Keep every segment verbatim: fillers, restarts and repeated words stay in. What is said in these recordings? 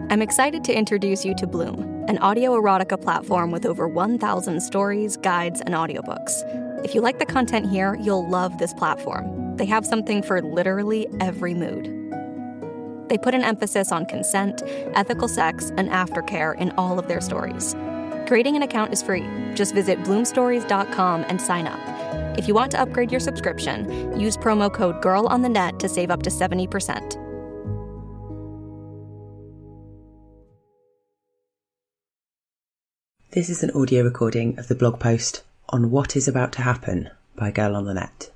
I'm excited to introduce you to Bloom, an audio erotica platform with over one thousand stories, guides, and audiobooks. If you like the content here, you'll love this platform. They have something for literally every mood. They put an emphasis on consent, ethical sex, and aftercare in all of their stories. Creating an account is free. Just visit bloom stories dot com and sign up. If you want to upgrade your subscription, use promo code GIRLONTHENET to save up to seventy percent. This is an audio recording of the blog post on What Is About to Happen by Girl on the Net.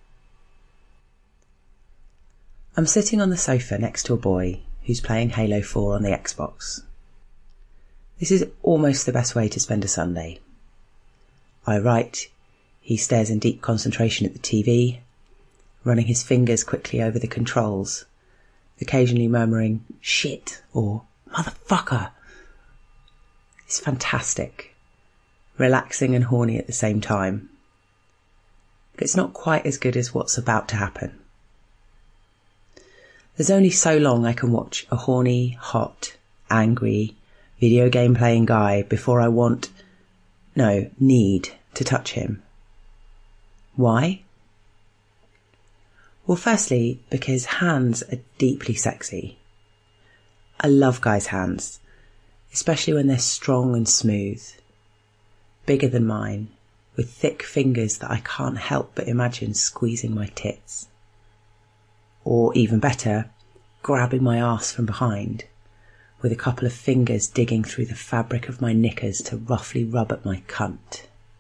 I'm sitting on the sofa next to a boy who's playing Halo four on the Xbox. This is almost the best way to spend a Sunday. I write, he stares in deep concentration at the T V, running his fingers quickly over the controls, occasionally murmuring, shit, or motherfucker. It's fantastic, relaxing and horny at the same time. But it's not quite as good as what's about to happen. There's only so long I can watch a horny, hot, angry, video game playing guy before I want, no, need to touch him. Why? Well, firstly, because hands are deeply sexy. I love guys' hands, especially when they're strong and smooth, bigger than mine, with thick fingers that I can't help but imagine squeezing my tits. Or even better, grabbing my arse from behind, with a couple of fingers digging through the fabric of my knickers to roughly rub at my cunt.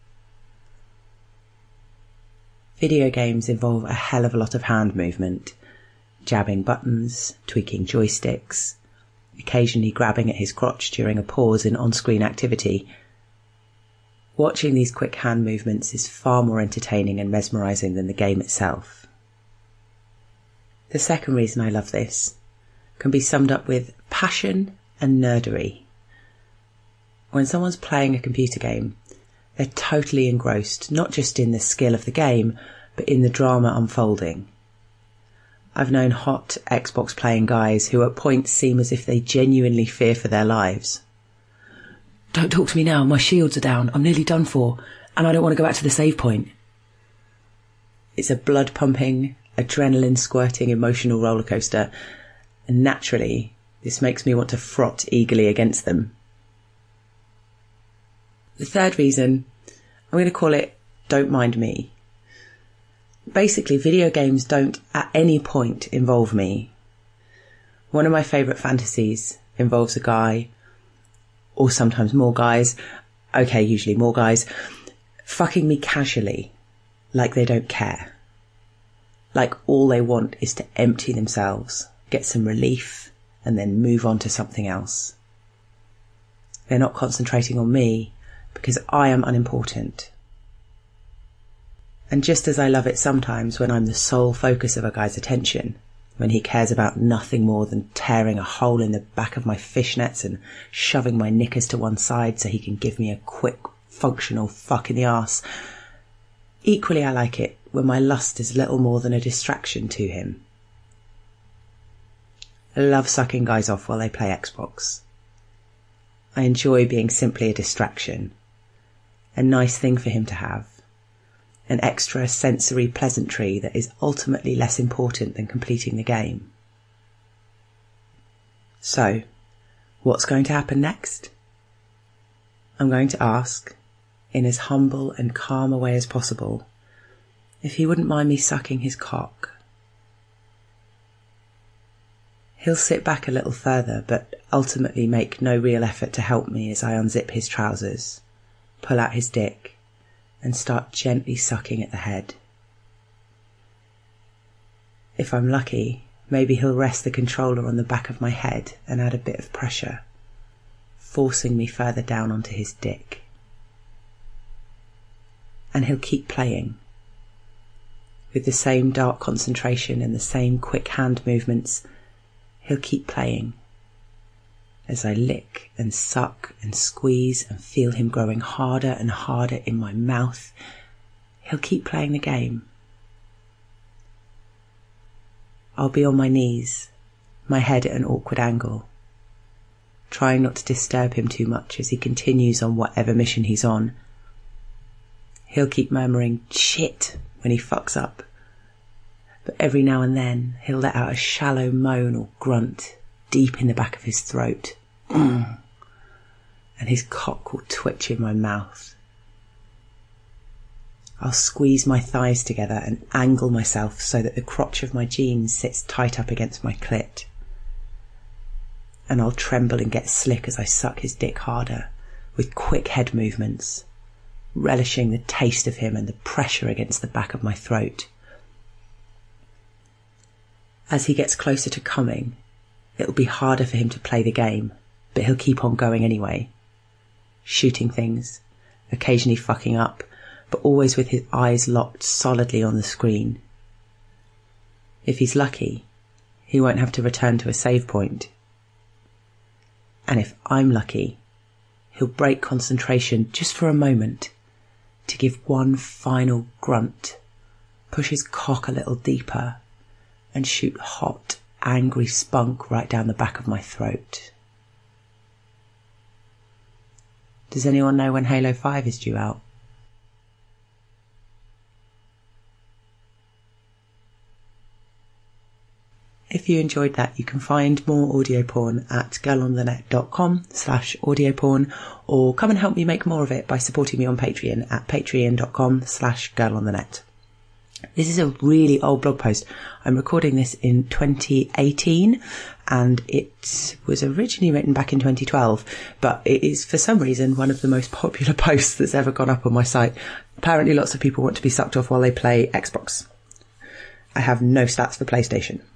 Video games involve a hell of a lot of hand movement, jabbing buttons, tweaking joysticks, occasionally grabbing at his crotch during a pause in on-screen activity. Watching these quick hand movements is far more entertaining and mesmerising than the game itself. The second reason I love this can be summed up with passion and nerdery. When someone's playing a computer game, they're totally engrossed, not just in the skill of the game, but in the drama unfolding. I've known hot Xbox playing guys who at points seem as if they genuinely fear for their lives. Don't talk to me now, my shields are down, I'm nearly done for, and I don't want to go back to the save point. It's a blood-pumping, adrenaline-squirting emotional rollercoaster, and naturally, this makes me want to frot eagerly against them. The third reason, I'm going to call it Don't Mind Me. Basically, video games don't at any point involve me. One of my favourite fantasies involves a guy, or sometimes more guys, okay, usually more guys, fucking me casually, like they don't care. Like all they want is to empty themselves, get some relief, and then move on to something else. They're not concentrating on me because I am unimportant. And just as I love it sometimes when I'm the sole focus of a guy's attention, when he cares about nothing more than tearing a hole in the back of my fishnets and shoving my knickers to one side so he can give me a quick, functional fuck in the arse, equally I like it when my lust is little more than a distraction to him. I love sucking guys off while they play Xbox. I enjoy being simply a distraction, a nice thing for him to have, an extra sensory pleasantry that is ultimately less important than completing the game. So, what's going to happen next? I'm going to ask, in as humble and calm a way as possible, if he wouldn't mind me sucking his cock. He'll sit back a little further, but ultimately make no real effort to help me as I unzip his trousers, pull out his dick, and start gently sucking at the head. If I'm lucky, maybe he'll rest the controller on the back of my head and add a bit of pressure, forcing me further down onto his dick. And he'll keep playing, with the same dark concentration and the same quick hand movements. He'll keep playing, as I lick and suck and squeeze and feel him growing harder and harder in my mouth. He'll keep playing the game. I'll be on my knees, my head at an awkward angle, trying not to disturb him too much as he continues on whatever mission he's on. He'll keep murmuring shit when he fucks up, but every now and then he'll let out a shallow moan or grunt deep in the back of his throat, and his cock will twitch in my mouth. I'll squeeze my thighs together and angle myself so that the crotch of my jeans sits tight up against my clit. And I'll tremble and get slick as I suck his dick harder, with quick head movements, relishing the taste of him and the pressure against the back of my throat. As he gets closer to coming, it'll be harder for him to play the game, but he'll keep on going anyway, shooting things, occasionally fucking up, but always with his eyes locked solidly on the screen. If he's lucky, he won't have to return to a save point. And if I'm lucky, he'll break concentration just for a moment to give one final grunt, push his cock a little deeper, and shoot hot, angry spunk right down the back of my throat. Does anyone know when Halo five is due out? If you enjoyed that, you can find more audio porn at girlonthenet.com slash audio porn, or come and help me make more of it by supporting me on Patreon at patreon.com slash girlonthenet. This is a really old blog post. I'm recording this in twenty eighteen and it was originally written back in twenty twelve, but it is for some reason one of the most popular posts that's ever gone up on my site. Apparently lots of people want to be sucked off while they play Xbox. I have no stats for PlayStation.